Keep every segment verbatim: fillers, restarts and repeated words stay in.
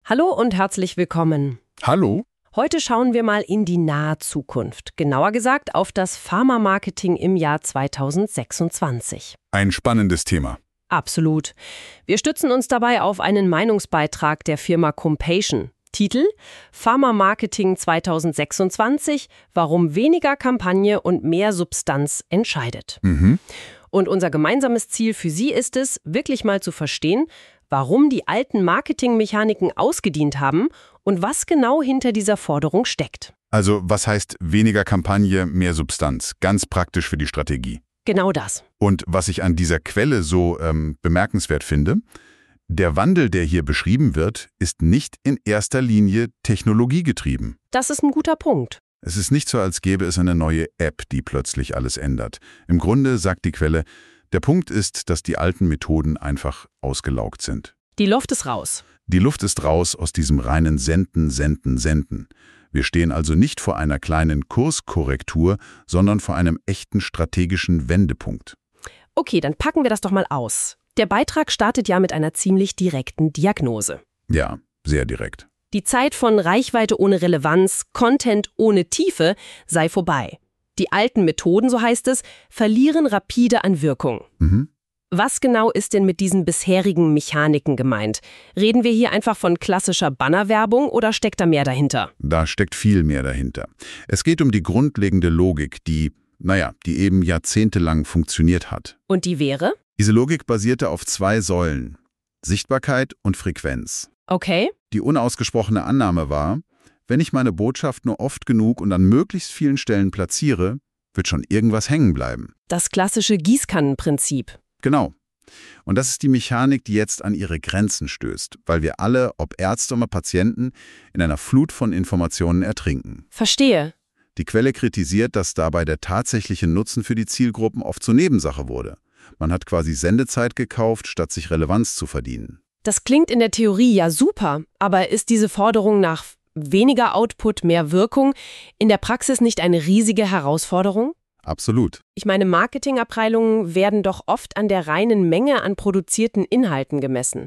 Hallo und herzlich willkommen. Hallo? Heute schauen wir mal in die nahe Zukunft, genauer gesagt auf das Pharma-Marketing im Jahr zweitausendsechsundzwanzig. Ein spannendes Thema. Absolut. Wir stützen uns dabei auf einen Meinungsbeitrag der Firma Compation. Titel: Pharma-Marketing zweitausendsechsundzwanzig – Warum weniger Kampagne und mehr Substanz entscheidet. Mhm. Und unser gemeinsames Ziel für Sie ist es, wirklich mal zu verstehen, warum die alten Marketingmechaniken ausgedient haben und was genau hinter dieser Forderung steckt. Also was heißt weniger Kampagne, mehr Substanz? Ganz praktisch für die Strategie. Genau das. Und was ich an dieser Quelle so ähm, bemerkenswert finde, der Wandel, der hier beschrieben wird, ist nicht in erster Linie technologiegetrieben. Das ist ein guter Punkt. Es ist nicht so, als gäbe es eine neue App, die plötzlich alles ändert. Im Grunde sagt die Quelle, der Punkt ist, dass die alten Methoden einfach ausgelaugt sind. Die Luft ist raus. Die Luft ist raus aus diesem reinen Senden, Senden, Senden. Wir stehen also nicht vor einer kleinen Kurskorrektur, sondern vor einem echten strategischen Wendepunkt. Okay, dann packen wir das doch mal aus. Der Beitrag startet ja mit einer ziemlich direkten Diagnose. Ja, sehr direkt. Die Zeit von Reichweite ohne Relevanz, Content ohne Tiefe sei vorbei. Die alten Methoden, so heißt es, verlieren rapide an Wirkung. Mhm. Was genau ist denn mit diesen bisherigen Mechaniken gemeint? Reden wir hier einfach von klassischer Bannerwerbung oder steckt da mehr dahinter? Da steckt viel mehr dahinter. Es geht um die grundlegende Logik, die, naja, die eben jahrzehntelang funktioniert hat. Und die wäre? Diese Logik basierte auf zwei Säulen: Sichtbarkeit und Frequenz. Okay. Die unausgesprochene Annahme war, wenn ich meine Botschaft nur oft genug und an möglichst vielen Stellen platziere, wird schon irgendwas hängen bleiben. Das klassische Gießkannenprinzip. Genau. Und das ist die Mechanik, die jetzt an ihre Grenzen stößt, weil wir alle, ob Ärzte oder Patienten, in einer Flut von Informationen ertrinken. Verstehe. Die Quelle kritisiert, dass dabei der tatsächliche Nutzen für die Zielgruppen oft zur Nebensache wurde. Man hat quasi Sendezeit gekauft, statt sich Relevanz zu verdienen. Das klingt in der Theorie ja super, aber ist diese Forderung nach weniger Output, mehr Wirkung in der Praxis nicht eine riesige Herausforderung? Absolut. Ich meine, Marketingabteilungen werden doch oft an der reinen Menge an produzierten Inhalten gemessen.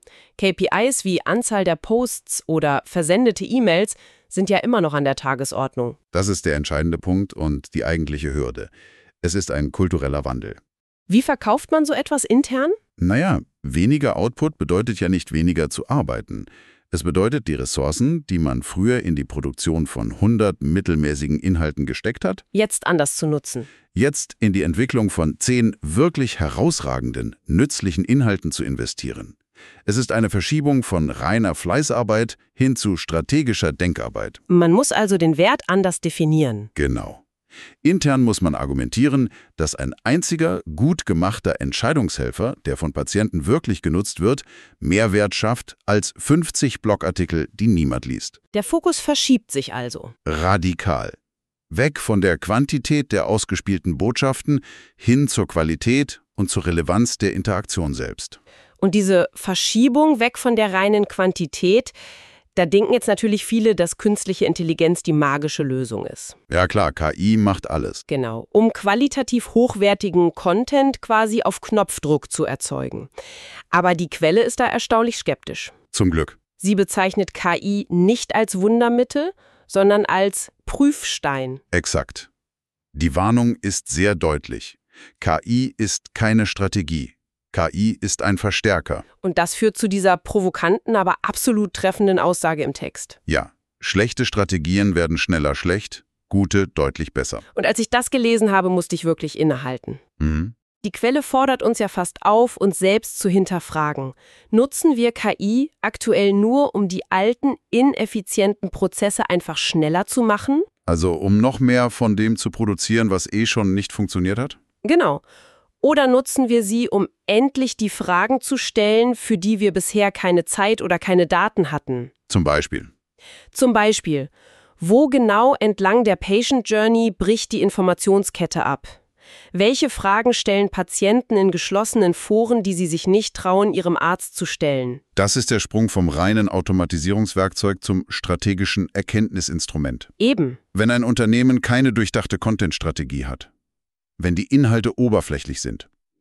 K P Is wie Anzahl der Posts oder versendete E-Mails sind ja immer noch an der Tagesordnung. Das ist der entscheidende Punkt und die eigentliche Hürde. Es ist ein kultureller Wandel. Wie verkauft man so etwas intern? Naja, weniger Output bedeutet ja nicht weniger zu arbeiten. Es bedeutet, die Ressourcen, die man früher in die Produktion von hundert mittelmäßigen Inhalten gesteckt hat, Jetzt anders zu nutzen. jetzt in die Entwicklung von zehn wirklich herausragenden, nützlichen Inhalten zu investieren. Es ist eine Verschiebung von reiner Fleißarbeit hin zu strategischer Denkarbeit. Man muss also den Wert anders definieren. Genau. Intern muss man argumentieren, dass ein einziger, gut gemachter Entscheidungshelfer, der von Patienten wirklich genutzt wird, mehr Wert schafft als fünfzig Blogartikel, die niemand liest. Der Fokus verschiebt sich also. Radikal. Weg von der Quantität der ausgespielten Botschaften hin zur Qualität und zur Relevanz der Interaktion selbst. Und diese Verschiebung weg von der reinen Quantität, da denken jetzt natürlich viele, dass künstliche Intelligenz die magische Lösung ist. Ja klar, K I macht alles. Genau, um qualitativ hochwertigen Content quasi auf Knopfdruck zu erzeugen. Aber die Quelle ist da erstaunlich skeptisch. Zum Glück. Sie bezeichnet K I nicht als Wundermittel, sondern als Prüfstein. Exakt. Die Warnung ist sehr deutlich. K I ist keine Strategie. K I ist ein Verstärker. Und das führt zu dieser provokanten, aber absolut treffenden Aussage im Text. Ja, schlechte Strategien werden schneller schlecht, gute deutlich besser. Und als ich das gelesen habe, musste ich wirklich innehalten. Mhm. Die Quelle fordert uns ja fast auf, uns selbst zu hinterfragen. Nutzen wir K I aktuell nur, um die alten, ineffizienten Prozesse einfach schneller zu machen? Also um noch mehr von dem zu produzieren, was eh schon nicht funktioniert hat? Genau. Oder nutzen wir sie, um endlich die Fragen zu stellen, für die wir bisher keine Zeit oder keine Daten hatten? Zum Beispiel. Zum Beispiel, wo genau entlang der Patient Journey bricht die Informationskette ab? Welche Fragen stellen Patienten in geschlossenen Foren, die sie sich nicht trauen, ihrem Arzt zu stellen? Das ist der Sprung vom reinen Automatisierungswerkzeug zum strategischen Erkenntnisinstrument. Eben. Wenn ein Unternehmen keine durchdachte Content-Strategie hat, wenn die Inhalte oberflächlich sind,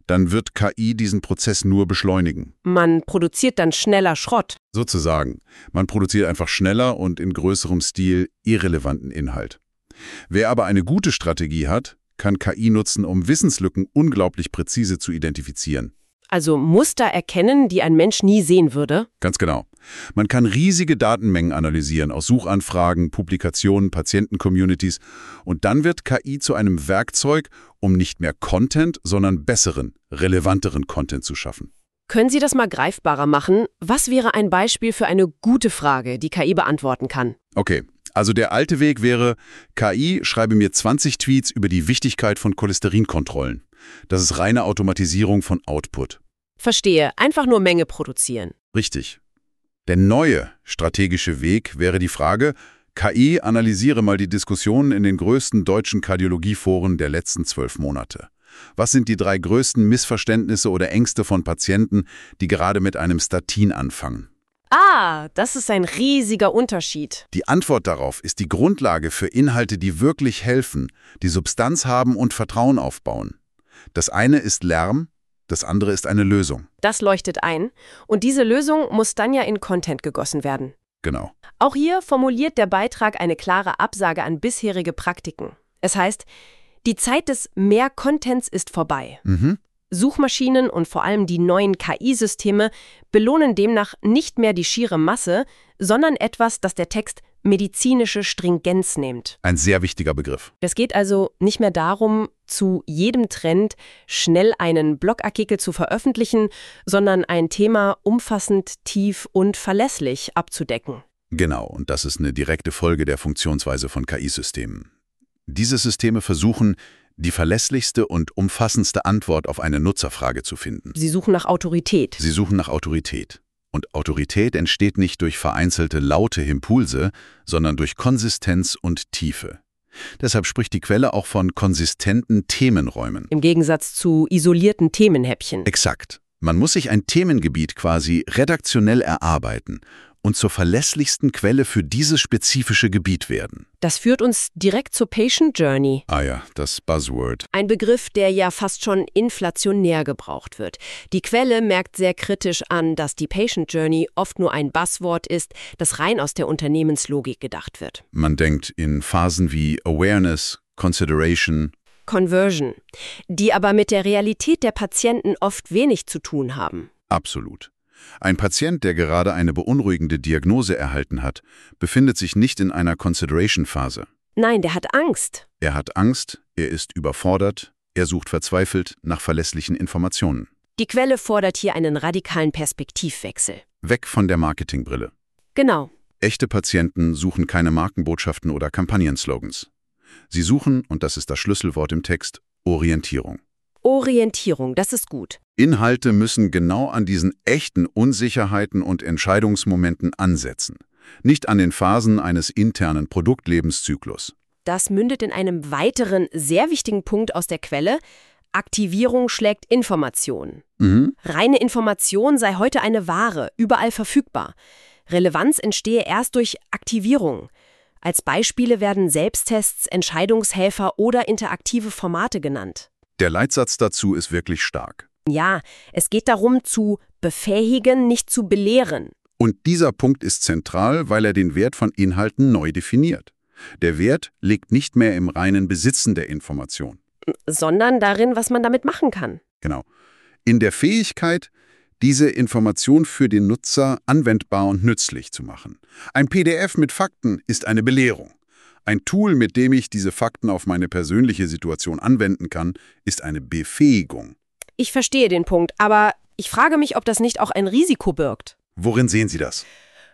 dann wird K I diesen Prozess nur beschleunigen. Man produziert dann schneller Schrott. Sozusagen. Man produziert einfach schneller und in größerem Stil irrelevanten Inhalt. Wer aber eine gute Strategie hat, kann K I nutzen, um Wissenslücken unglaublich präzise zu identifizieren. Also Muster erkennen, die ein Mensch nie sehen würde? Ganz genau. Man kann riesige Datenmengen analysieren aus Suchanfragen, Publikationen, Patienten-Communities und dann wird K I zu einem Werkzeug, um nicht mehr Content, sondern besseren, relevanteren Content zu schaffen. Können Sie das mal greifbarer machen? Was wäre ein Beispiel für eine gute Frage, die K I beantworten kann? Okay, also der alte Weg wäre, K I schreibe mir zwanzig Tweets über die Wichtigkeit von Cholesterinkontrollen. Das ist reine Automatisierung von Output. Verstehe, einfach nur Menge produzieren. Richtig. Der neue strategische Weg wäre die Frage, K I analysiere mal die Diskussionen in den größten deutschen Kardiologieforen der letzten zwölf Monate. Was sind die drei größten Missverständnisse oder Ängste von Patienten, die gerade mit einem Statin anfangen? Ah, das ist ein riesiger Unterschied. Die Antwort darauf ist die Grundlage für Inhalte, die wirklich helfen, die Substanz haben und Vertrauen aufbauen. Das eine ist Lärm, das andere ist eine Lösung. Das leuchtet ein. Und diese Lösung muss dann ja in Content gegossen werden. Genau. Auch hier formuliert der Beitrag eine klare Absage an bisherige Praktiken. Es heißt, die Zeit des Mehr-Contents ist vorbei. Mhm. Suchmaschinen und vor allem die neuen K I-Systeme belohnen demnach nicht mehr die schiere Masse, sondern etwas, das der Text medizinische Stringenz nennt. Ein sehr wichtiger Begriff. Es geht also nicht mehr darum, zu jedem Trend schnell einen Blogartikel zu veröffentlichen, sondern ein Thema umfassend, tief und verlässlich abzudecken. Genau, und das ist eine direkte Folge der Funktionsweise von K I-Systemen. Diese Systeme versuchen, die verlässlichste und umfassendste Antwort auf eine Nutzerfrage zu finden. Sie suchen nach Autorität. Sie suchen nach Autorität. Und Autorität entsteht nicht durch vereinzelte laute Impulse, sondern durch Konsistenz und Tiefe. Deshalb spricht die Quelle auch von konsistenten Themenräumen. Im Gegensatz zu isolierten Themenhäppchen. Exakt. Man muss sich ein Themengebiet quasi redaktionell erarbeiten und zur verlässlichsten Quelle für dieses spezifische Gebiet werden. Das führt uns direkt zur Patient Journey. Ah ja, das Buzzword. Ein Begriff, der ja fast schon inflationär gebraucht wird. Die Quelle merkt sehr kritisch an, dass die Patient Journey oft nur ein Buzzword ist, das rein aus der Unternehmenslogik gedacht wird. Man denkt in Phasen wie Awareness, Consideration, Conversion, die aber mit der Realität der Patienten oft wenig zu tun haben. Absolut. Ein Patient, der gerade eine beunruhigende Diagnose erhalten hat, befindet sich nicht in einer Consideration-Phase. Nein, der hat Angst. Er hat Angst, er ist überfordert, er sucht verzweifelt nach verlässlichen Informationen. Die Quelle fordert hier einen radikalen Perspektivwechsel. Weg von der Marketingbrille. Genau. Echte Patienten suchen keine Markenbotschaften oder Kampagnenslogans. Sie suchen, und das ist das Schlüsselwort im Text, Orientierung. Orientierung, das ist gut. Inhalte müssen genau an diesen echten Unsicherheiten und Entscheidungsmomenten ansetzen, nicht an den Phasen eines internen Produktlebenszyklus. Das mündet in einem weiteren, sehr wichtigen Punkt aus der Quelle. Aktivierung schlägt Information. Mhm. Reine Information sei heute eine Ware, überall verfügbar. Relevanz entstehe erst durch Aktivierung. Als Beispiele werden Selbsttests, Entscheidungshelfer oder interaktive Formate genannt. Der Leitsatz dazu ist wirklich stark. Ja, es geht darum, zu befähigen, nicht zu belehren. Und dieser Punkt ist zentral, weil er den Wert von Inhalten neu definiert. Der Wert liegt nicht mehr im reinen Besitzen der Information. Sondern darin, was man damit machen kann. Genau. In der Fähigkeit, diese Information für den Nutzer anwendbar und nützlich zu machen. Ein P D F mit Fakten ist eine Belehrung. Ein Tool, mit dem ich diese Fakten auf meine persönliche Situation anwenden kann, ist eine Befähigung. Ich verstehe den Punkt, aber ich frage mich, ob das nicht auch ein Risiko birgt. Worin sehen Sie das?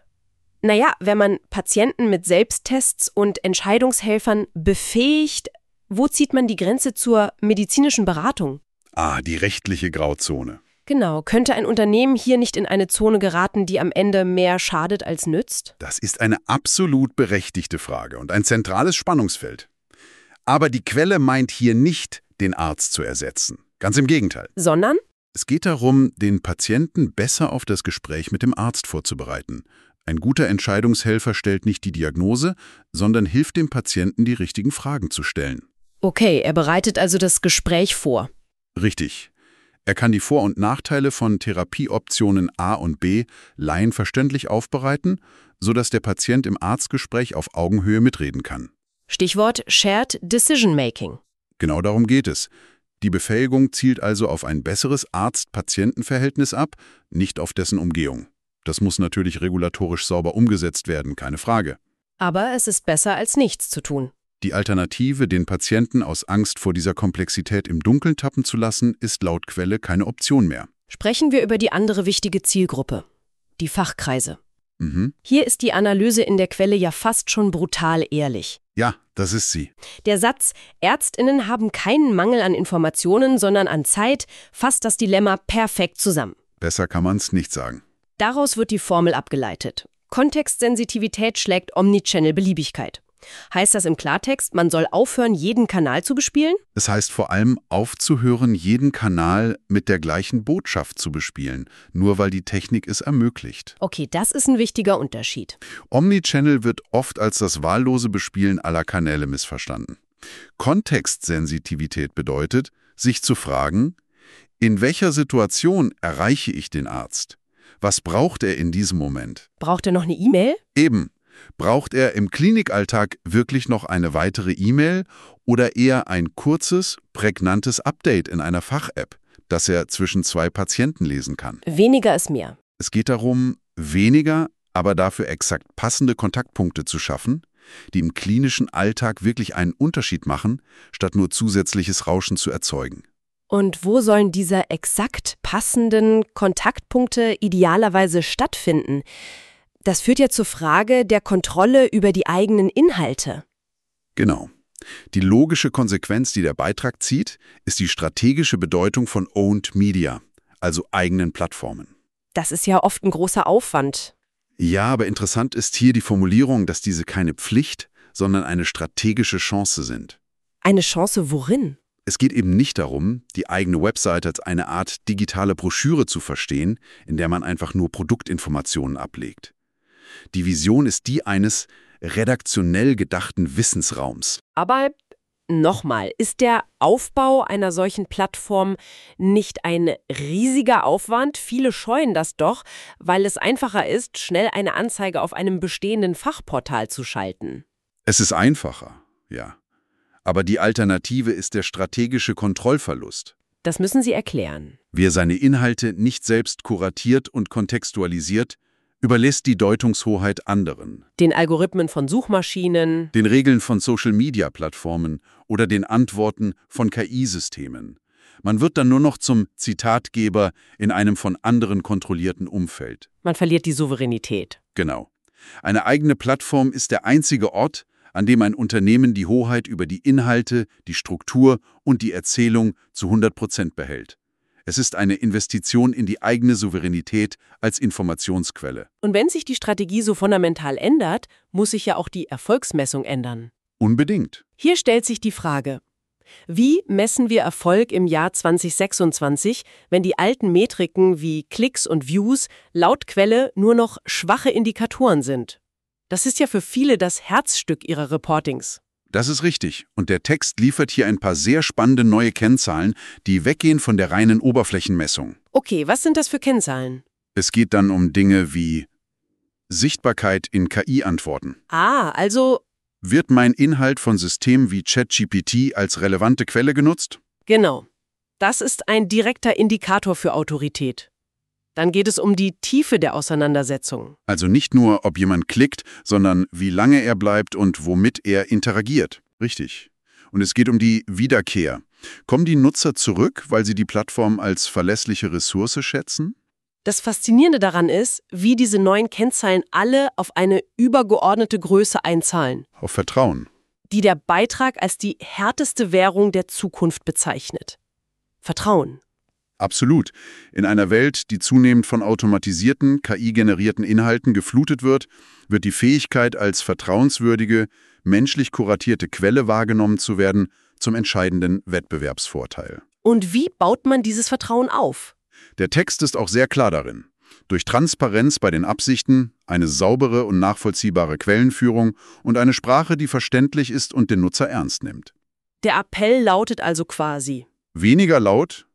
Naja, wenn man Patienten mit Selbsttests und Entscheidungshelfern befähigt, wo zieht man die Grenze zur medizinischen Beratung? Ah, die rechtliche Grauzone. Genau, könnte ein Unternehmen hier nicht in eine Zone geraten, die am Ende mehr schadet als nützt? Das ist eine absolut berechtigte Frage und ein zentrales Spannungsfeld. Aber die Quelle meint hier nicht, den Arzt zu ersetzen. Ganz im Gegenteil. Sondern? Es geht darum, den Patienten besser auf das Gespräch mit dem Arzt vorzubereiten. Ein guter Entscheidungshelfer stellt nicht die Diagnose, sondern hilft dem Patienten, die richtigen Fragen zu stellen. Okay, er bereitet also das Gespräch vor. Richtig. Er kann die Vor- und Nachteile von Therapieoptionen A und B laienverständlich aufbereiten, sodass der Patient im Arztgespräch auf Augenhöhe mitreden kann. Stichwort Shared Decision Making. Genau darum geht es. Die Befähigung zielt also auf ein besseres Arzt-Patienten-Verhältnis ab, nicht auf dessen Umgehung. Das muss natürlich regulatorisch sauber umgesetzt werden, keine Frage. Aber es ist besser, als nichts zu tun. Die Alternative, den Patienten aus Angst vor dieser Komplexität im Dunkeln tappen zu lassen, ist laut Quelle keine Option mehr. Sprechen wir über die andere wichtige Zielgruppe, die Fachkreise. Mhm. Hier ist die Analyse in der Quelle ja fast schon brutal ehrlich. Ja, das ist sie. Der Satz, ÄrztInnen haben keinen Mangel an Informationen, sondern an Zeit, fasst das Dilemma perfekt zusammen. Besser kann man es nicht sagen. Daraus wird die Formel abgeleitet. Kontextsensitivität schlägt Omnichannel-Beliebigkeit. Heißt das im Klartext, man soll aufhören, jeden Kanal zu bespielen? Es heißt vor allem aufzuhören, jeden Kanal mit der gleichen Botschaft zu bespielen, nur weil die Technik es ermöglicht. Okay, das ist ein wichtiger Unterschied. Omnichannel wird oft als das wahllose Bespielen aller Kanäle missverstanden. Kontextsensitivität bedeutet, sich zu fragen, in welcher Situation erreiche ich den Arzt? Was braucht er in diesem Moment? Braucht er noch eine E-Mail? Eben. Braucht er im Klinikalltag wirklich noch eine weitere E-Mail oder eher ein kurzes, prägnantes Update in einer Fach-App, das er zwischen zwei Patienten lesen kann? Weniger ist mehr. Es geht darum, weniger, aber dafür exakt passende Kontaktpunkte zu schaffen, die im klinischen Alltag wirklich einen Unterschied machen, statt nur zusätzliches Rauschen zu erzeugen. Und wo sollen diese exakt passenden Kontaktpunkte idealerweise stattfinden? Das führt ja zur Frage der Kontrolle über die eigenen Inhalte. Genau. Die logische Konsequenz, die der Beitrag zieht, ist die strategische Bedeutung von Owned Media, also eigenen Plattformen. Das ist ja oft ein großer Aufwand. Ja, aber interessant ist hier die Formulierung, dass diese keine Pflicht, sondern eine strategische Chance sind. Eine Chance worin? Es geht eben nicht darum, die eigene Website als eine Art digitale Broschüre zu verstehen, in der man einfach nur Produktinformationen ablegt. Die Vision ist die eines redaktionell gedachten Wissensraums. Aber nochmal, ist der Aufbau einer solchen Plattform nicht ein riesiger Aufwand? Viele scheuen das doch, weil es einfacher ist, schnell eine Anzeige auf einem bestehenden Fachportal zu schalten. Es ist einfacher, ja. Aber die Alternative ist der strategische Kontrollverlust. Das müssen Sie erklären. Wer seine Inhalte nicht selbst kuratiert und kontextualisiert, überlässt die Deutungshoheit anderen. Den Algorithmen von Suchmaschinen, Den Regeln von Social-Media-Plattformen oder den Antworten von K I-Systemen. Man wird dann nur noch zum Zitatgeber in einem von anderen kontrollierten Umfeld. man verliert die Souveränität. Genau. Eine eigene Plattform ist der einzige Ort, an dem ein Unternehmen die Hoheit über die Inhalte, die Struktur und die Erzählung zu hundert Prozent behält. Es ist eine Investition in die eigene Souveränität als Informationsquelle. Und wenn sich die Strategie so fundamental ändert, muss sich ja auch die Erfolgsmessung ändern. Unbedingt. Hier stellt sich die Frage: Wie messen wir Erfolg im Jahr zwanzig sechsundzwanzig, wenn die alten Metriken wie Klicks und Views laut Quelle nur noch schwache Indikatoren sind? Das ist ja für viele das Herzstück ihrer Reportings. Das ist richtig. Und der Text liefert hier ein paar sehr spannende neue Kennzahlen, die weggehen von der reinen Oberflächenmessung. Okay, was sind das für Kennzahlen? Es geht dann um Dinge wie Sichtbarkeit in K I-Antworten. Ah, also, Wird mein Inhalt von Systemen wie ChatGPT als relevante Quelle genutzt? genau. Das ist ein direkter Indikator für Autorität. Dann geht es um die Tiefe der Auseinandersetzung. Also nicht nur, ob jemand klickt, sondern wie lange er bleibt und womit er interagiert. Richtig. Und es geht um die Wiederkehr. Kommen die Nutzer zurück, weil sie die Plattform als verlässliche Ressource schätzen? Das Faszinierende daran ist, wie diese neuen Kennzahlen alle auf eine übergeordnete Größe einzahlen, Auf Vertrauen. die der Beitrag als die härteste Währung der Zukunft bezeichnet. Vertrauen. Absolut. In einer Welt, die zunehmend von automatisierten, K I-generierten Inhalten geflutet wird, wird die Fähigkeit, als vertrauenswürdige, menschlich kuratierte Quelle wahrgenommen zu werden, zum entscheidenden Wettbewerbsvorteil. Und wie baut man dieses Vertrauen auf? Der Text ist auch sehr klar darin. Durch Transparenz bei den Absichten, eine saubere und nachvollziehbare Quellenführung und eine Sprache, die verständlich ist und den Nutzer ernst nimmt. Der Appell lautet also quasi: Weniger laut,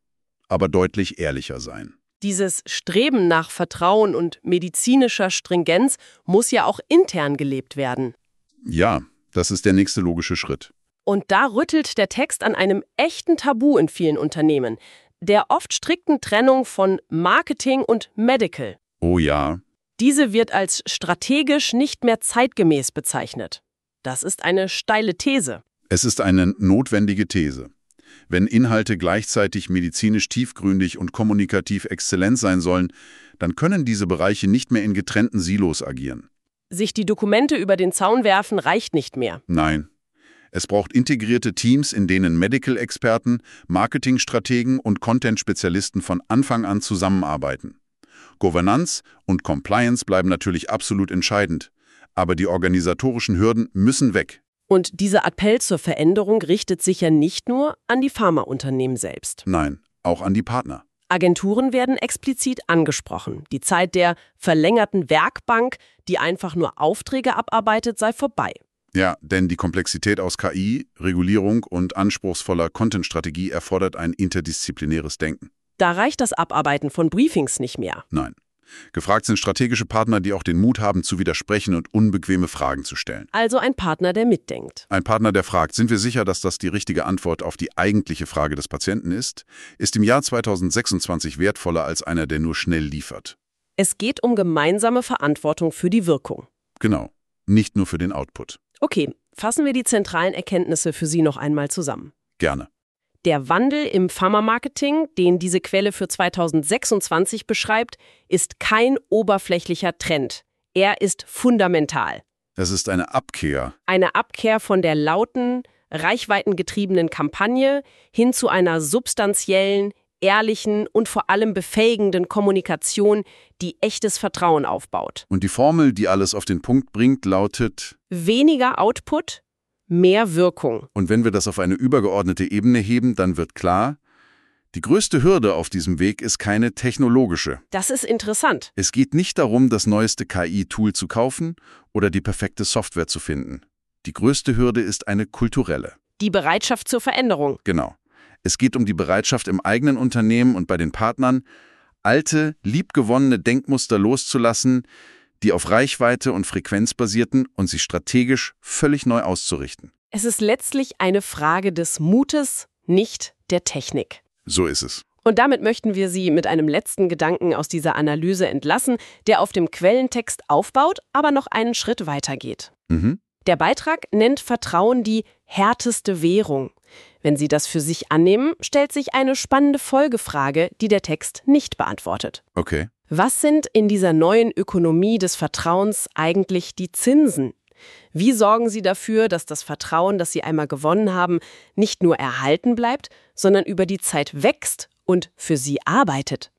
aber deutlich ehrlicher sein. Dieses Streben nach Vertrauen und medizinischer Stringenz muss ja auch intern gelebt werden. Ja, das ist der nächste logische Schritt. Und da rüttelt der Text an einem echten Tabu in vielen Unternehmen, der oft strikten Trennung von Marketing und Medical. Oh ja. Diese wird als strategisch nicht mehr zeitgemäß bezeichnet. Das ist eine steile These. Es ist eine notwendige These. Wenn Inhalte gleichzeitig medizinisch tiefgründig und kommunikativ exzellent sein sollen, dann können diese Bereiche nicht mehr in getrennten Silos agieren. Sich die Dokumente über den Zaun werfen reicht nicht mehr. Nein. Es braucht integrierte Teams, in denen Medical-Experten, Marketingstrategen und Content-Spezialisten von Anfang an zusammenarbeiten. Governance und Compliance bleiben natürlich absolut entscheidend, aber die organisatorischen Hürden müssen weg. Und dieser Appell zur Veränderung richtet sich ja nicht nur an die Pharmaunternehmen selbst. Nein, auch an die Partner. Agenturen werden explizit angesprochen. Die Zeit der verlängerten Werkbank, die einfach nur Aufträge abarbeitet, sei vorbei. Ja, denn die Komplexität aus K I, Regulierung und anspruchsvoller Content-Strategie erfordert ein interdisziplinäres Denken. Da reicht das Abarbeiten von Briefings nicht mehr. Nein. Gefragt sind strategische Partner, die auch den Mut haben, zu widersprechen und unbequeme Fragen zu stellen. Also ein Partner, der mitdenkt. Ein Partner, der fragt, sind wir sicher, dass das die richtige Antwort auf die eigentliche Frage des Patienten ist, ist im Jahr zweitausendsechsundzwanzig wertvoller als einer, der nur schnell liefert. Es geht um gemeinsame Verantwortung für die Wirkung. Genau, nicht nur für den Output. Okay, fassen wir die zentralen Erkenntnisse für Sie noch einmal zusammen. Gerne. Der Wandel im Pharma-Marketing, den diese Quelle für zweitausendsechsundzwanzig beschreibt, ist kein oberflächlicher Trend. Er ist fundamental. Es ist eine Abkehr. Eine Abkehr von der lauten, reichweitengetriebenen Kampagne hin zu einer substanziellen, ehrlichen und vor allem befähigenden Kommunikation, die echtes Vertrauen aufbaut. Und die Formel, die alles auf den Punkt bringt, lautet: Weniger Output, mehr Wirkung. Und wenn wir das auf eine übergeordnete Ebene heben, dann wird klar, die größte Hürde auf diesem Weg ist keine technologische. Das ist interessant. Es geht nicht darum, das neueste K I-Tool zu kaufen oder die perfekte Software zu finden. Die größte Hürde ist eine kulturelle. Die Bereitschaft zur Veränderung. Genau. Es geht um die Bereitschaft im eigenen Unternehmen und bei den Partnern, alte, liebgewonnene Denkmuster loszulassen, die auf Reichweite und Frequenz basierten und sie strategisch völlig neu auszurichten. Es ist letztlich eine Frage des Mutes, nicht der Technik. So ist es. Und damit möchten wir Sie mit einem letzten Gedanken aus dieser Analyse entlassen, der auf dem Quellentext aufbaut, aber noch einen Schritt weiter geht. Mhm. Der Beitrag nennt Vertrauen die härteste Währung. Wenn Sie das für sich annehmen, stellt sich eine spannende Folgefrage, die der Text nicht beantwortet. Okay. Was sind in dieser neuen Ökonomie des Vertrauens eigentlich die Zinsen? Wie sorgen Sie dafür, dass das Vertrauen, das Sie einmal gewonnen haben, nicht nur erhalten bleibt, sondern über die Zeit wächst und für Sie arbeitet?